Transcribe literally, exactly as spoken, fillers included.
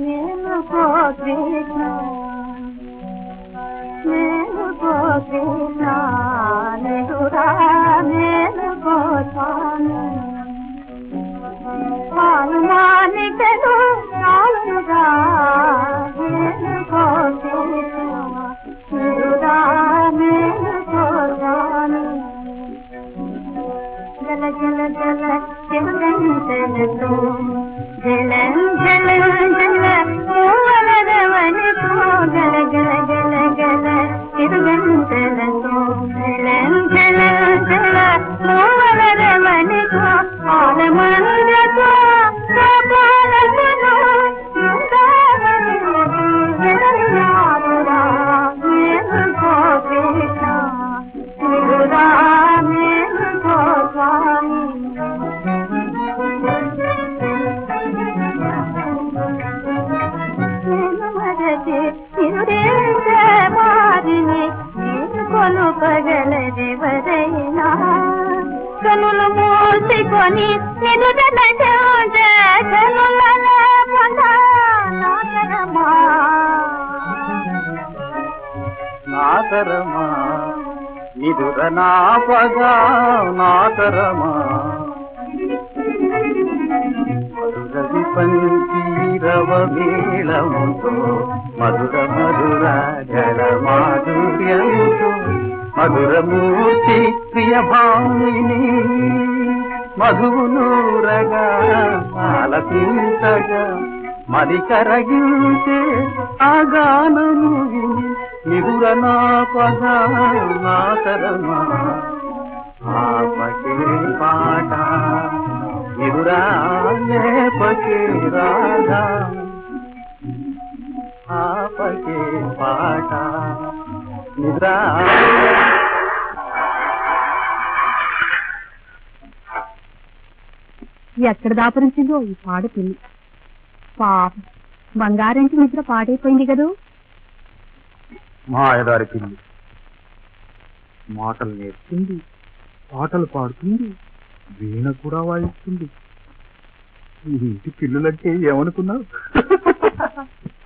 మేలుకో కృష్ణ మేలుకో కృష్ణ నిదురా మేలుకో స్వామి పాలుమానికలు నాలుగా మేలుకో కృష్ణ నిదురా మేలుకో స్వామి జల జల జల చిరుగంటలతో జలం జలం జల మూవలరవనితో గల గల గల గల చిరుగంటలతో జలం జలం జల మూవలరవనితో ఆలమందతో కాపాలకును జలయారురా మేలుకో కృష్ణ నిదురా మేలుకో స్వామి మారిని కొను పగలదెవరైనా కనులు మూసుకొని నాతరమా నిదుర నా పగా నాతరమా మధురవి పంచీరవ మేళముతో మధుర మధుర జల మాధుర్యముతో మధురమూర్తి ప్రియ భామిని మధునూరగా ఆలపించగా మది కరగించే ఆ గానము నిదుర నా పగా నాతరమా ఆపకే పాట నిదురా లేపకే రాధా ఆపకే పాట నిద్రా ఎక్కడ దాపరించిందో ఈ పాడు పిల్లి పాప బంగారంటి నిద్ర పాడైపోయింది కదూ మాయదారి పిల్లి మాటలు నేర్చుకుంది పాటలు పాడుతుంది వీణ కూడా వాయిస్తుంది ఈ ఇంటి పిల్లులంటే ఏమనుకున్నావు